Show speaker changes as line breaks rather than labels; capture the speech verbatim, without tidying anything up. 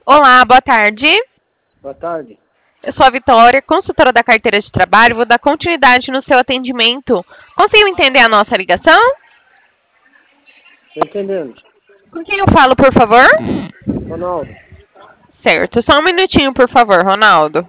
Olá, boa tarde.
Boa tarde.
Eu sou a Vitória, consultora da carteira de trabalho. Vou dar continuidade no seu atendimento. Conseguiu entender a nossa ligação?
Tô entendendo.
Com quem eu falo, por favor?
Ronaldo,
Certo, só um minutinho, por favor, Ronaldo.